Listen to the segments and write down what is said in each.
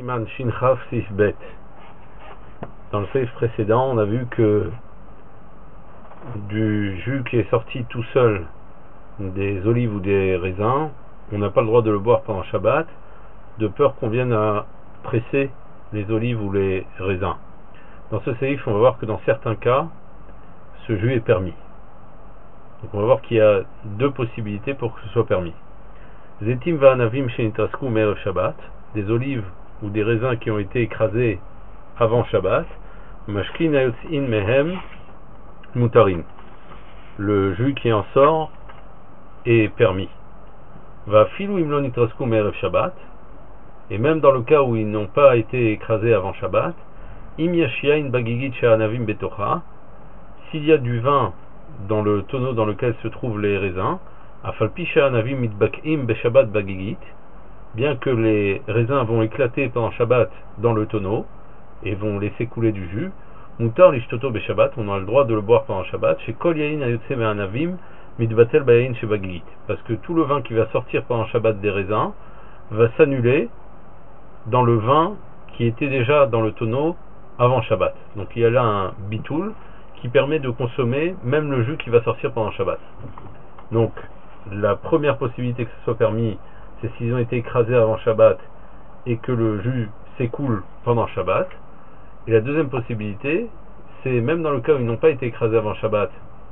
Siman Shin Chaf Sif Bet. Dans le seif précédent, on a vu que du jus qui est sorti tout seul des olives ou des raisins, on n'a pas le droit de le boire pendant Shabbat, de peur qu'on vienne à presser les olives ou les raisins. Dans ce seif, on va voir que dans certains cas, ce jus est permis. Donc on va voir qu'il y a deux possibilités pour que ce soit permis. Zetim va'anavim shenitrasku me'erev Shabbat, des olives ou des raisins qui ont été écrasés avant Shabbat, mashkin ayotzin mehem mutarin. Le jus qui en sort est permis. Va filu imlo nitrasku me'erev Shabbat, et même dans le cas où ils n'ont pas été écrasés avant Shabbat, im yashiain bagigit she'anavim betocha, s'il y a du vin dans le tonneau dans lequel se trouvent les raisins, afalpi she'anavim mitbakim beshabbat bagigit, bien que les raisins vont éclater pendant Shabbat dans le tonneau et vont laisser couler du jus, mutar lishtoto beshabbat, on a le droit de le boire pendant Shabbat, chez kol yain ayotse me'anavim mitbatel bayain chez bagigit, parce que tout le vin qui va sortir pendant Shabbat des raisins va s'annuler dans le vin qui était déjà dans le tonneau avant Shabbat. Donc il y a là un bitoul qui permet de consommer même le jus qui va sortir pendant Shabbat. Donc la première possibilité que ce soit permis, c'est s'ils ont été écrasés avant Shabbat et que le jus s'écoule pendant Shabbat. Et la deuxième possibilité, c'est même dans le cas où ils n'ont pas été écrasés avant Shabbat,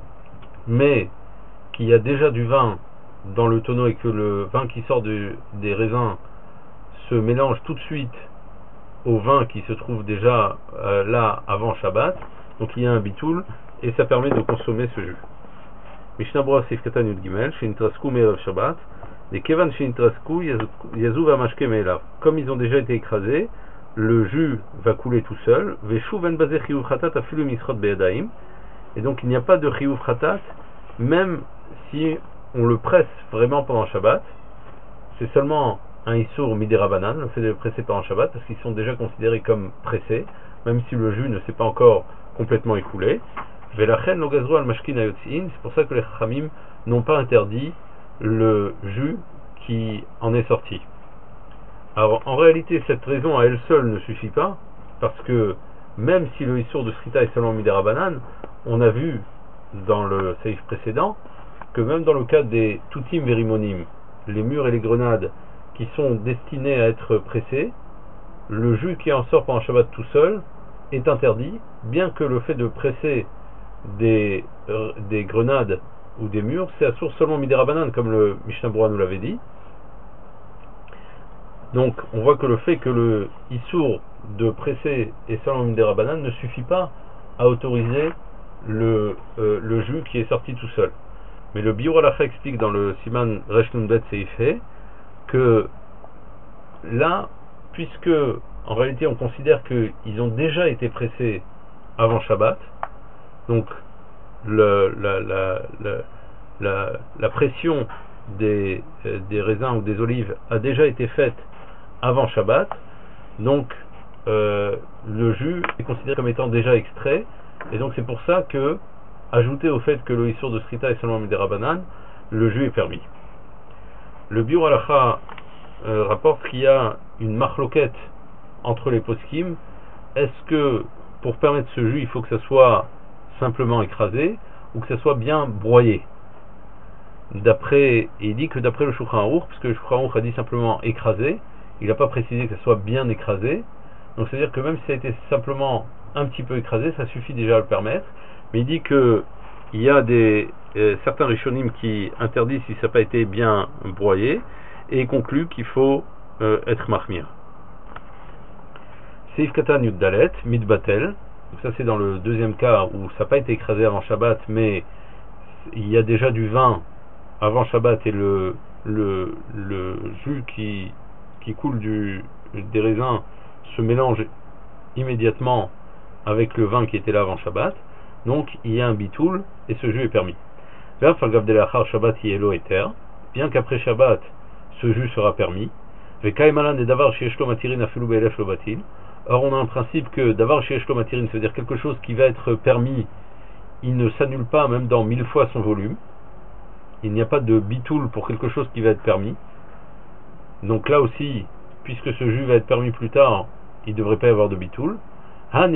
mais qu'il y a déjà du vin dans le tonneau et que le vin qui sort des raisins se mélange tout de suite au vin qui se trouve déjà là avant Shabbat. Donc il y a un bitoul et ça permet de consommer ce jus. Mishnah Berurah Seif Katan Yud Gimel, Shenitrasku me'erev Shabbat, des Kevan Shenitrasku Yazu va'mashke me'elav. Comme ils ont déjà été écrasés, le jus va couler tout seul. Veshuv en bazeh chiyuv chatat afilu misrot be'yadayim. Et donc il n'y a pas de chiyuv chatat, même si on le presse vraiment pendant Shabbat. C'est seulement un issour midirabanan, le fait de le presser pendant Shabbat, parce qu'ils sont déjà considérés comme pressés, même si le jus ne s'est pas encore complètement écoulé. Velachen lo gazru al mashkin ayotzin, c'est pour ça que les chachamim n'ont pas interdit le jus qui en est sorti. Alors en réalité cette raison à elle seule ne suffit pas, parce que même si le issour de shrita est seulement midirabanan, on a vu dans le seif précédent que même dans le cas des toutim verimonim, les mûres et les grenades qui sont destinés à être pressés, le jus qui en sort pendant Shabbat tout seul est interdit, bien que le fait de presser des grenades ou des mûres, c'est à source seulement midirabanan, comme le Mishnah Berurah nous l'avait dit. Donc on voit que le fait que le issour de presser est seulement midirabanan ne suffit pas à autoriser le jus qui est sorti tout seul. Mais le Biur Halacha explique dans le Siman Resh Nun Bet Seifé que là, puisque en réalité on considère qu'ils ont déjà été pressés avant Shabbat, donc la pression des raisins ou des olives a déjà été faite avant Shabbat, donc le jus est considéré comme étant déjà extrait, et donc c'est pour ça que, ajouté au fait que le issour de shrita est seulement midirabanan, le jus est permis. Le Biur Halacha rapporte qu'il y a une marloquette entre les poskim. Est-ce que pour permettre ce jus il faut que ça soit simplement écrasé ou que ça soit bien broyé? Il dit que d'après le Shulchan Aruch, puisque le Shulchan Aruch a dit simplement écrasé, il n'a pas précisé que ça soit bien écrasé, donc c'est à dire que même si ça a été simplement un petit peu écrasé, ça suffit déjà à le permettre. Mais il dit que il y a certains rishonim qui interdisent si ça n'a pas été bien broyé, et il conclut qu'il faut être mahmir. Seif Katan Yud Dalet Mitbatel, donc ça c'est dans le deuxième cas où ça n'a pas été écrasé avant Shabbat, mais il y a déjà du vin avant Shabbat et le jus qui coule des raisins se mélange immédiatement avec le vin qui était là avant Shabbat, donc il y a un bitoul et ce jus est permis. Bien qu'après Shabbat ce jus sera permis. Or on a un principe que davar sheyesh lo matirin, ça veut dire quelque chose qui va être permis, il ne s'annule pas même dans 1000 fois son volume. Il n'y a pas de bitoul pour quelque chose qui va être permis. Donc là aussi puisque ce jus va être permis plus tard, il ne devrait pas y avoir de bitoul. Quand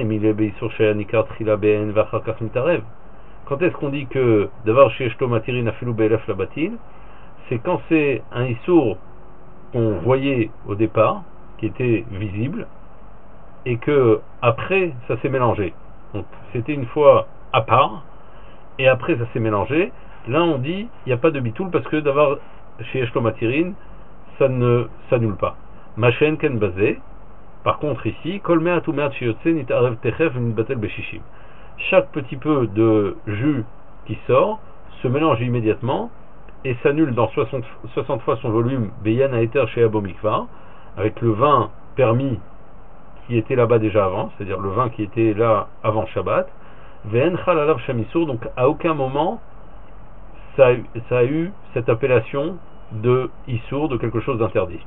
est-ce qu'on dit que d'avoir chez Eshto Matirin Afilou Be'elef Labatil? C'est quand c'est un issour qu'on voyait au départ, qui était visible, et que après ça s'est mélangé. Donc c'était une fois à part, et après ça s'est mélangé. Là on dit il n'y a pas de bitoul parce que d'avoir chez Eshto Matirin, ça ne s'annule pas. Machen ken bazé. Par contre ici, chaque petit peu de jus qui sort se mélange immédiatement et s'annule dans 60 fois son volume Beyan Aeter chez Abomikvar, avec le vin permis qui était là-bas déjà avant, c'est-à-dire le vin qui était là avant Shabbat. Ve'en Chalalav Shamisur, donc à aucun moment ça a eu cette appellation de Issour, de quelque chose d'interdit.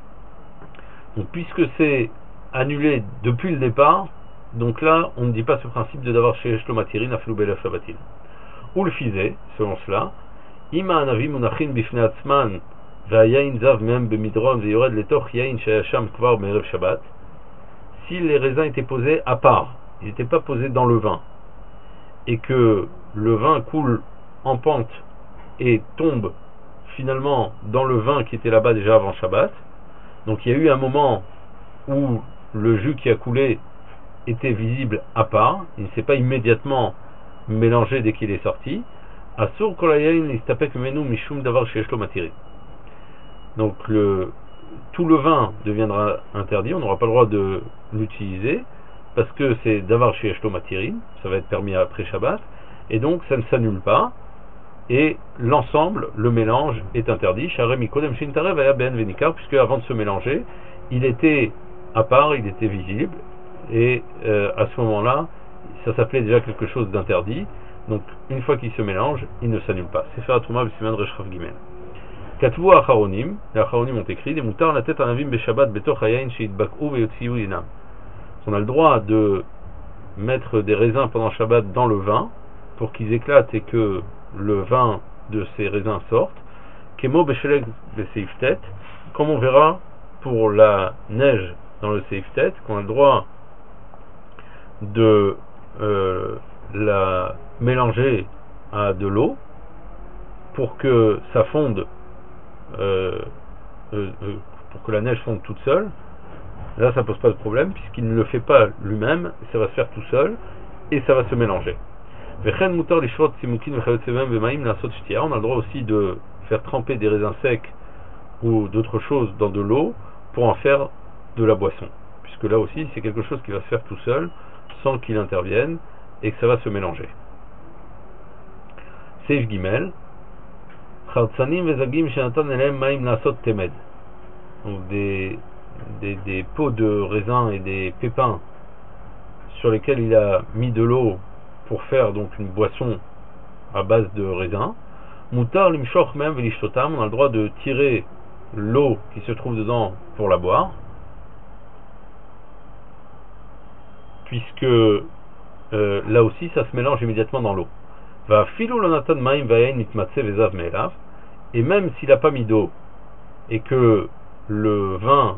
Donc puisque c'est annulé depuis le départ, donc là on ne dit pas ce principe de d'avoir chez Eshlo Matirin Afilou Be'elef Labatil. Ou le fizé, selon cela, Ima Anavi Munachin Bifnei Atzman Ve'ayayin Zav Mem Bemidron Ve'yored Letoch Yayin Sheyasham Kvar Me'erev Shabbat. Si les raisins étaient posés à part, ils n'étaient pas posés dans le vin, et que le vin coule en pente et tombe finalement dans le vin qui était là-bas déjà avant Shabbat, donc il y a eu un moment où le jus qui a coulé était visible à part, il ne s'est pas immédiatement mélangé dès qu'il est sorti. Asur kolayayin istapek menu mishum davar sheyesh lo matirin. Donc tout le vin deviendra interdit, on n'aura pas le droit de l'utiliser parce que c'est davar sheyesh lo matirin, ça va être permis après Shabbat, et donc ça ne s'annule pas. Et l'ensemble, le mélange est interdit. Puisque avant de se mélanger, il était à part, il était visible, et à ce moment-là, ça s'appelait déjà quelque chose d'interdit. Donc, une fois qu'il se mélange, il ne s'annule pas. C'est faire Trouma B'Siman Reshchav Gimel. Katvu Acharonim, les Acharonim ont écrit des moutards la tête Anavim Beshabbat Betoch Hayayin Sheitbak'u Ve'yotziyu Yinam. On a le droit de mettre des raisins pendant Shabbat dans le vin pour qu'ils éclatent et que le vin de ces raisins sorte. Kemo Besheleg Beseiftet, comme on verra pour la neige dans le Seiftet, qu'on a le droit de la mélanger à de l'eau pour que ça fonde, pour que la neige fonde toute seule. Là ça pose pas de problème puisqu'il ne le fait pas lui-même, ça va se faire tout seul et ça va se mélanger. On a le droit aussi de faire tremper des raisins secs ou d'autres choses dans de l'eau pour en faire de la boisson, puisque là aussi c'est quelque chose qui va se faire tout seul sans qu'il intervienne et que ça va se mélanger. Seif Gimel, donc des pots de raisins et des pépins sur lesquels il a mis de l'eau pour faire donc une boisson à base de raisins. Moutar limshoch même velishtotam, on a le droit de tirer l'eau qui se trouve dedans pour la boire, puisque là aussi ça se mélange immédiatement dans l'eau. Va filou lonatan maim vayen mitmatse vezav me'elav, et même s'il n'a pas mis d'eau et que le vin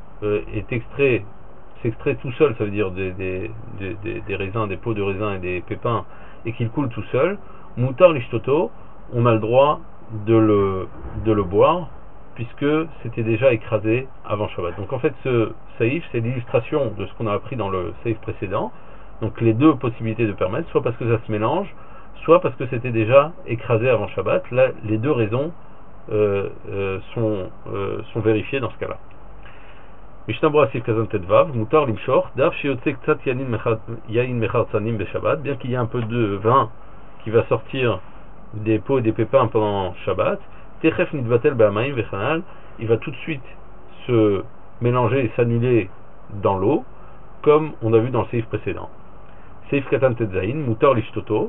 s'extrait tout seul, ça veut dire des raisins, des pots de raisins et des pépins, et qu'il coule tout seul, moutar lishtoto, on a le droit de le boire, puisque c'était déjà écrasé avant Shabbat. Donc en fait ce saïf, c'est l'illustration de ce qu'on a appris dans le saïf précédent. Donc les deux possibilités de permettre, soit parce que ça se mélange, soit parce que c'était déjà écrasé avant Shabbat. Là, les deux raisons sont vérifiées dans ce cas-là. Mishnah Berurah Sif Kazan Tetvav, Mutar Limshor, Daf Shiotze Ktsat Yayin Mechartzanim Beshabbat, bien qu'il y ait un peu de vin qui va sortir des pots et des pépins pendant Shabbat, Techef Nitvatel Ba'amaim Vechanal, il va tout de suite se mélanger et s'annuler dans l'eau, comme on a vu dans le seif précédent. Seif Katan Tetzain, Mutar Lishtoto,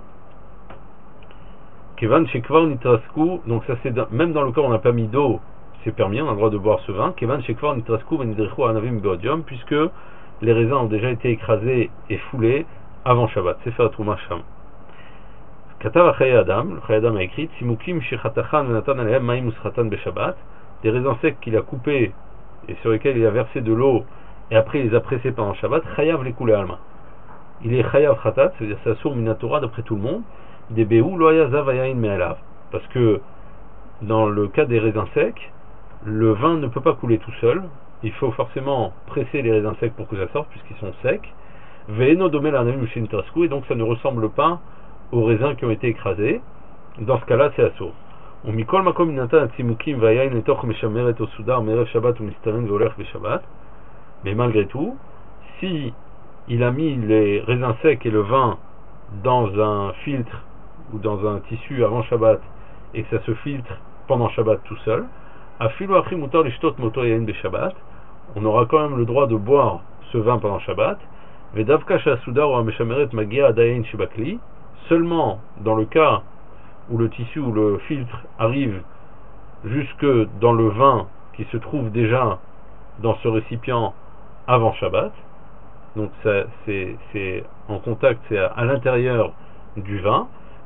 Kevan Shekvar Nitrasku, donc ça c'est même dans le cas où on n'a pas mis d'eau, c'est permis, on a le droit de boire ce vin. Kevan Shekvar Nitrasku Venidrechu Anavim Beodium, puisque les raisins ont déjà été écrasés et foulés avant Shabbat. C'est faire Trouma Sham. Katav Chaye Adam, le Chaye Adam a écrit Simukim Shechatachan Venatan Alehem Maim Uschatan Beshabbat, des raisins secs qu'il a coupés et sur lesquels il a versé de l'eau et après il les a pressés pendant Shabbat, chayav les couler alma. Il est chayav khatat, c'est-à-dire ça sourd minatora d'après tout le monde, des béou loya zavayain me'alav. Parce que dans le cas des raisins secs, le vin ne peut pas couler tout seul, il faut forcément presser les raisins secs pour que ça sorte puisqu'ils sont secs. Ve'eno domel anavim shin trasku, et donc ça ne ressemble pas aux raisins qui ont été écrasés. Dans ce cas-là, c'est assourd. ומכל מקום נתן הצימוקים והיין לתוך משמרת או סודר מערב שבת ומסתרן והולך בשבת. Mais malgré tout, si il a mis les raisins secs et le vin dans un filtre ou dans un tissu avant Shabbat et que ça se filtre pendant Shabbat tout seul, afilu achim mutar lishtot moto yain beshabbat, on aura quand même le droit de boire ce vin pendant Shabbat. Vedavka shasudar ou ameshameret magia adayin shibakli, seulement dans le cas où le tissu ou le filtre arrive jusque dans le vin qui se trouve déjà dans ce récipient avant Shabbat, donc c'est en contact, c'est à l'intérieur du vin,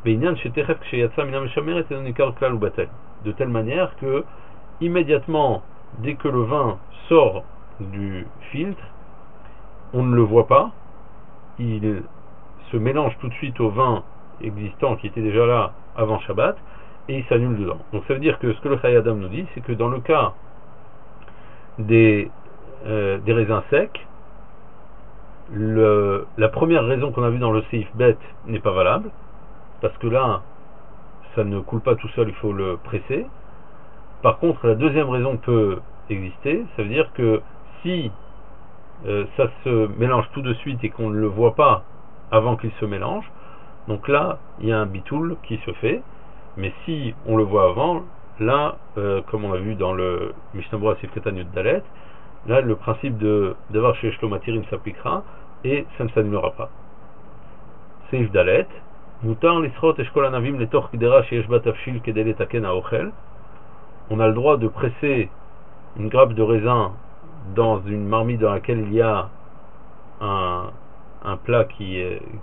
de telle manière que immédiatement, dès que le vin sort du filtre, on ne le voit pas, il se mélange tout de suite au vin existant qui était déjà là avant Shabbat et il s'annule dedans. Donc ça veut dire que ce que le Chayei Adam nous dit, c'est que dans le cas des raisins secs, la première raison qu'on a vue dans le Seif Bet n'est pas valable, parce que là, ça ne coule pas tout seul, il faut le presser. Par contre, la deuxième raison peut exister, ça veut dire que si ça se mélange tout de suite et qu'on ne le voit pas avant qu'il se mélange, donc là, il y a un bitoul qui se fait, mais si on le voit avant, là, comme on l'a vu dans le Mishnah Berurah Sifkat Yud Dalet, là, le principe d'avoir chez Shlo Matirim s'appliquera et ça ne s'annulera pas. Seif Dalet, Mutar lisrot eshkol anavim letor kidera sheyesh ba tafshil kedei letaken haochel. On a le droit de presser une grappe de raisin dans une marmite dans laquelle il y a un plat qui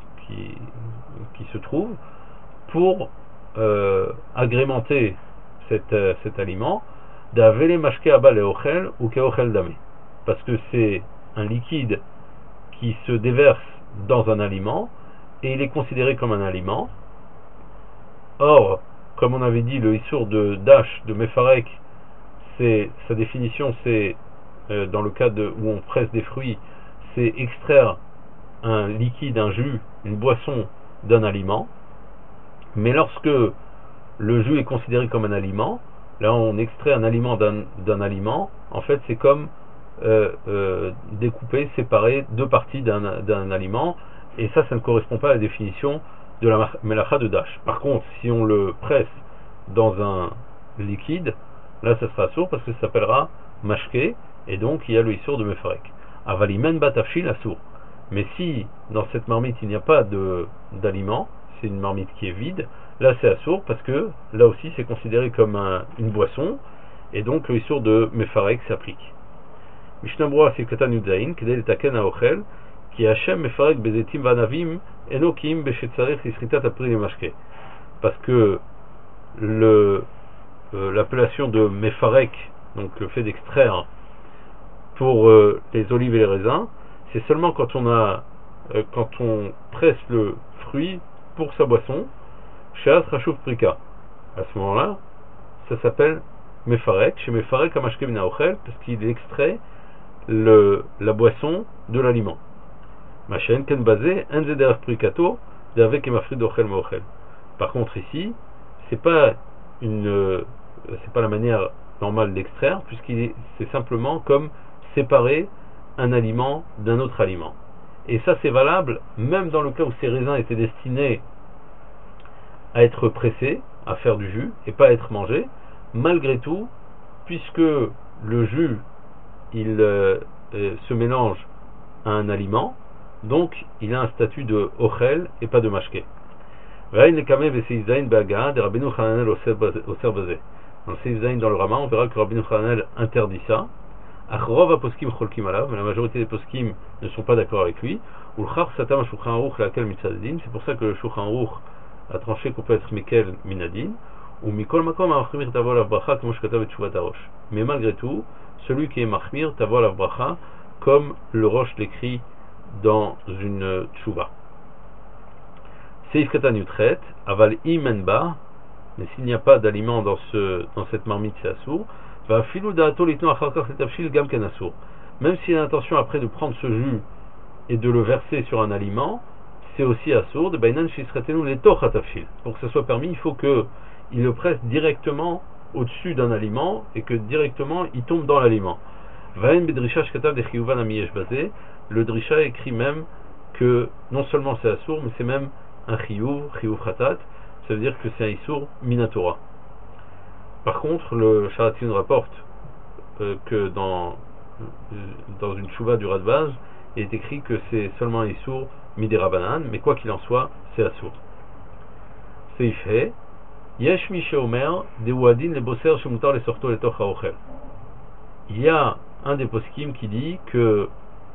se trouve pour agrémenter cet aliment, d'avele mashke aba leochel ou keochel dame, parce que c'est un liquide qui se déverse dans un aliment et il est considéré comme un aliment. Or, comme on avait dit, le issour de Dash, de Mefarek, sa définition, c'est dans le cas où on presse des fruits, c'est extraire un liquide, un jus, une boisson d'un aliment. Mais lorsque le jus est considéré comme un aliment, là on extrait un aliment d'un aliment, en fait c'est comme découper, séparer deux parties d'un aliment, et ça ne correspond pas à la définition de la melacha de Dash. Par contre, si on le presse dans un liquide, là ça sera assour parce que ça s'appellera mashke, et donc il y a le issour de mefarek. Avalimen batafshil assour. Mais si dans cette marmite il n'y a pas d'aliment, c'est une marmite qui est vide, là c'est assour parce que là aussi c'est considéré comme une boisson, et donc le issour de mefarek s'applique. Mishnah Berurah Sifkat Yud Zayin kedei letaken haochel ki Hashem mefarek bezetim vanavim eno kiim beshetzarech lisritat apri lemashke, parce que l'appellation de mefarek, donc le fait d'extraire pour les olives et les raisins, c'est seulement quand on presse le fruit pour sa boisson, she'as rachuf prika. À ce moment-là, ça s'appelle mefarek, chez mefarek amashke min haochel, parce qu'il extrait la boisson de l'aliment. Machen ken basé un zeder prikato d'avec emafrid ochel maochel. Par contre ici, c'est pas la manière normale d'extraire, c'est simplement comme séparer un aliment d'un autre aliment. Et ça c'est valable même dans le cas où ces raisins étaient destinés à être pressés, à faire du jus et pas à être mangés. Malgré tout, puisque le jus il se mélange à un aliment, donc il a un statut de ochel et pas de mashke. Dans le Seif Zayin dans le Rama, on verra que Rabbeinu Hananel interdit ça. Mais la majorité des poskim ne sont pas d'accord avec lui. C'est pour ça que le Shulchan Aruch a tranché qu'on peut être Mikel Minadin. Mais malgré tout, celui qui est Mahmir, Tavo la Bracha, comme le Roche l'écrit dans une Tchouva. Seif Katan Yutret, Aval Imenba, mais s'il n'y a pas d'aliment dans cette marmite, c'est assour. Va filou da'ato litno acharkach letavshil gam ken assour. Même s'il a l'intention après de prendre ce jus et de le verser sur un aliment, c'est aussi assour. De bainan shisretenu letoch hatavshil. Pour que ce soit permis, il faut que il le presse directement au-dessus d'un aliment et que directement il tombe dans l'aliment. Vaen bedrisha shkatav de chiyuvan amiyesh bazé. Le drisha écrit même que non seulement c'est assour, mais c'est même un chiyuv chatat. Ça veut dire que c'est un issour minatora. Par contre, le Sharatzin rapporte que dans une chouva du Radbaz, il est écrit que c'est seulement un issour midera banan, mais quoi qu'il en soit, c'est assour. Seif he, yesh mi sheomer de wadin le bosser shemutar le sorto le toch haochel. Il y a un des poskim qui dit que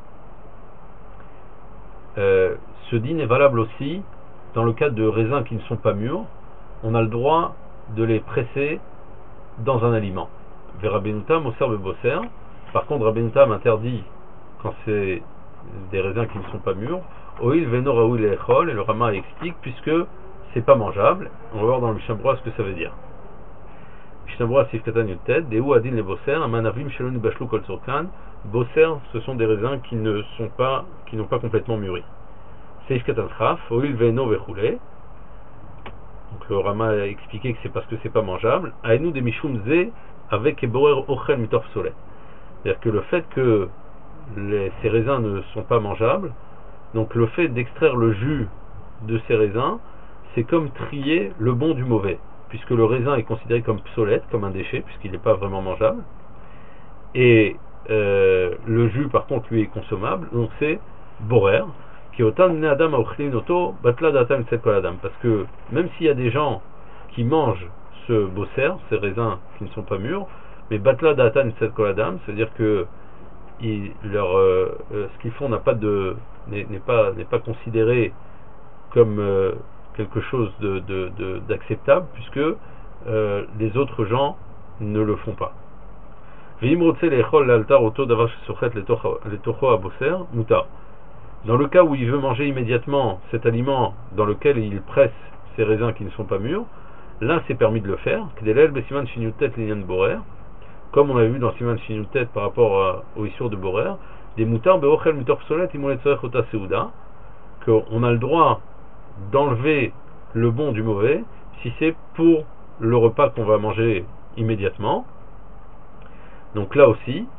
ce din est valable aussi dans le cas de raisins qui ne sont pas mûrs. On a le droit de les presser dans un aliment. Rabbeinu Tam au serbe bosser. Par contre, Rabbeinu Tam interdit quand c'est des raisins qui ne sont pas mûrs. Oil veno raoul et echol, et le Rama explique puisque c'est pas mangeable. On va voir dans le Mishnah Berurah ce que ça veut dire. Mishnah Berurah sif katan yutet, deu adin le bosser, amanavim shelon bashlu kol tzorkan. Bosser, ce sont des raisins qui n'ont pas complètement mûri. Seif katan chaf, oil veno vechoulé. Donc le Rama a expliqué que c'est parce que c'est pas mangeable. Aïnou des mishum ze avec eborer ochel mitor solet. C'est-à-dire que le fait que ces raisins ne sont pas mangeables, donc le fait d'extraire le jus de ces raisins, c'est comme trier le bon du mauvais, puisque le raisin est considéré comme psolète, comme un déchet, puisqu'il n'est pas vraiment mangeable. Et le jus, par contre, lui est consommable, donc c'est borer. Parce que même s'il y a des gens qui mangent ce bosser, ces raisins qui ne sont pas mûrs, mais batla datan set koladam, c'est-à-dire que ce qu'ils font n'est pas considéré comme quelque chose d'acceptable, puisque les autres gens ne le font pas. Dans le cas où il veut manger immédiatement cet aliment dans lequel il presse ces raisins qui ne sont pas mûrs, là c'est permis de le faire. Comme on a vu dans Siman Shinutet par rapport au issour de Borer, des moutards beochel mutor psolet ota seuda, qu'on a le droit d'enlever le bon du mauvais si c'est pour le repas qu'on va manger immédiatement. Donc là aussi,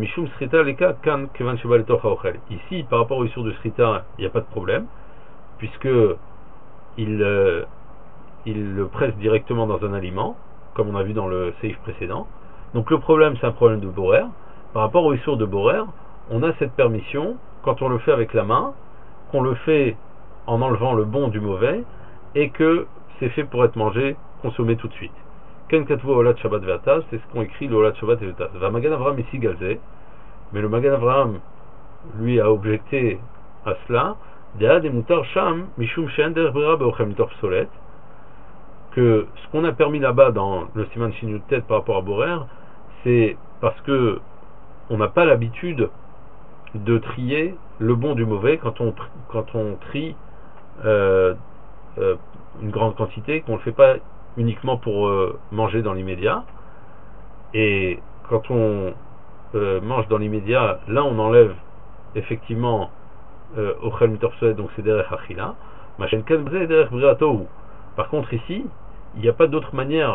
ici, par rapport au issour de Shrita, il n'y a pas de problème, puisque il le presse directement dans un aliment, comme on a vu dans le seif précédent. Donc le problème, c'est un problème de borer. Par rapport au issour de borer, on a cette permission, quand on le fait avec la main, qu'on le fait en enlevant le bon du mauvais, et que c'est fait pour être mangé, consommé tout de suite. Ken katvu olat shabbat ve'ataz, c'est ce qu'ont écrit le olat shabbat et le taz. Va Magan Avraham ici galzé, mais le Magan Avraham lui a objecté à cela. De'a de mutar sham mishum she'en derech brera be'ochem mitor psolet, que ce qu'on a permis là-bas dans le Siman Shinutet par rapport à Borer, c'est parce que on n'a pas l'habitude de trier le bon du mauvais quand on trie une grande quantité, qu'on ne le fait pas uniquement pour manger dans l'immédiat. Et quand on mange dans l'immédiat, là on enlève effectivement ochel mitor psolet, donc c'est derech achila. Par contre ici, il n'y a pas d'autre manière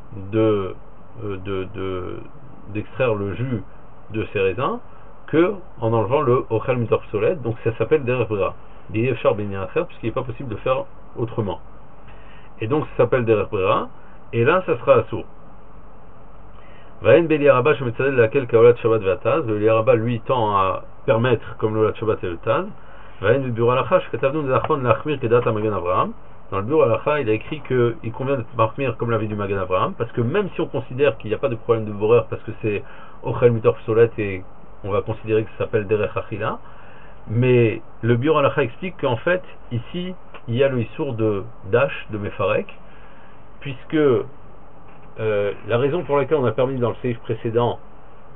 d'extraire le jus de ces raisins que en enlevant le ochel mitor psolet, donc ça s'appelle derech bria. Puisqu'il n'est pas possible de faire autrement. Et donc ça s'appelle derech bria, et là ça sera assour. Vaen Beliaraba Shemetzadel laquelle kaolat Shabbat ve'ataz, Beliaraba lui tend à permettre comme l'olat Shabbat et le taz. Vaen Bibur alacha shekatavnu nedachon lachmir kedat Magan Avraham. Dans le Bibur alacha, il a écrit qu'il convient d'être marmir comme l'avis du Magan Avraham, parce que même si on considère qu'il n'y a pas de problème de borer parce que c'est ochel mitor psolet et on va considérer que ça s'appelle derech achila, mais le Bibur alacha explique qu'en fait ici il y a le issour de dash de mefarek, puisque la raison pour laquelle on a permis dans le seif précédent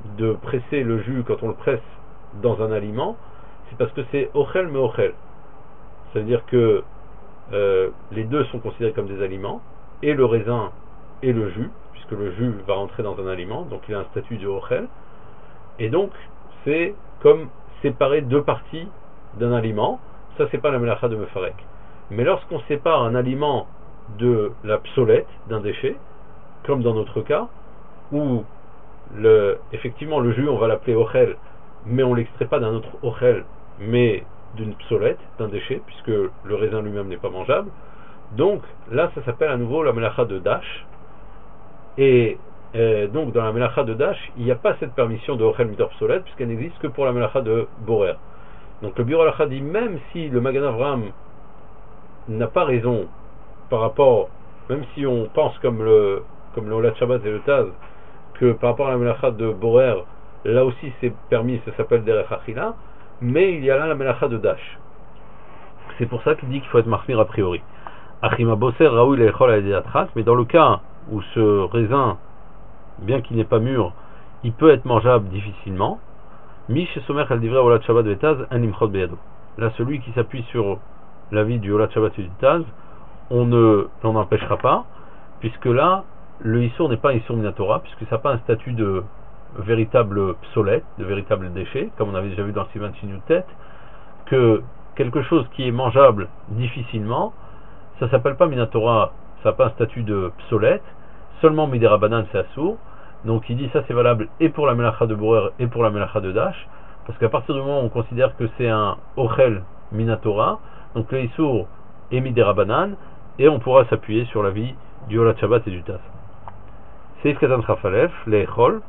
de presser le jus quand on le presse dans un aliment, c'est parce que c'est ochel mais ochel. Ça veut dire que les deux sont considérés comme des aliments, et le raisin et le jus, puisque le jus va rentrer dans un aliment, donc il a un statut de ochel, et donc c'est comme séparer deux parties d'un aliment. Ça, c'est pas la melacha de mefarek. Mais lorsqu'on sépare un aliment de la psolète, d'un déchet, comme dans notre cas, où effectivement le jus on va l'appeler ochel, mais on l'extrait pas d'un autre ochel, mais d'une psolète, d'un déchet, puisque le raisin lui-même n'est pas mangeable. Donc là, ça s'appelle à nouveau la melacha de dash. Et donc dans la melacha de dash, il n'y a pas cette permission de ochel mitor psolète, puisqu'elle n'existe que pour la melacha de borer. Donc le Biur Halacha dit, même si le Magen Avraham n'a pas raison par rapport, même si on pense comme le Holat Shabbat et le Taz, que par rapport à la melacha de borer, là aussi c'est permis, ça s'appelle Derech Achila, mais il y a là la melacha de dash. C'est pour ça qu'il dit qu'il faut être marmir a priori. Achima Boser Raoui Lechol Aediatrat, mais dans le cas où ce raisin, bien qu'il n'est pas mûr, il peut être mangeable difficilement, Mish Somer al Divrei Holat Shabbat Vetaz An Imchot Beyado. Là, celui qui s'appuie sur l'avis du Holat Shabbat et du Taz, on ne l'en empêchera pas, puisque là, le Issour n'est pas un Issour Minatora, puisque ça n'a pas un statut de véritable psolète, de véritable déchet, comme on avait déjà vu dans le Sivan Chinutet, que quelque chose qui est mangeable difficilement, ça ne s'appelle pas Minatora, ça n'a pas un statut de psolète, seulement Midera Banan c'est assour. Donc il dit ça c'est valable et pour la melacha de borer et pour la melacha de dash, parce qu'à partir du moment où on considère que c'est un ochel minatora, donc le issour est midera banan, et on pourra s'appuyer sur l'avis du Holat Shabbat et du Taz. Seif Katan Chafalef, le'echol,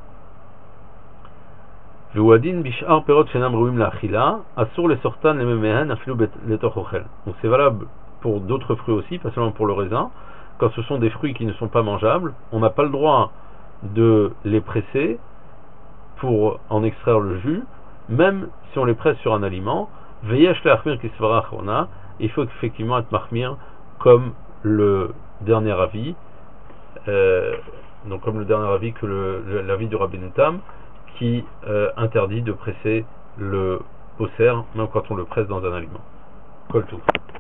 v'uadin bish'ar perot shenam ruim la'achila, asur le sortan le memehen afilu letoch ochel. Donc c'est valable pour d'autres fruits aussi, pas seulement pour le raisin. Quand ce sont des fruits qui ne sont pas mangeables, on n'a pas le droit de les presser pour en extraire le jus, même si on les presse sur un aliment. Veyesh le'achmir kisvara achrona, il faut effectivement être mahmir comme le dernier avis, donc comme le dernier avis que l'avis du Rabbeinu Tam, qui interdit de presser le poser même quand on le presse dans un aliment. Kol tout.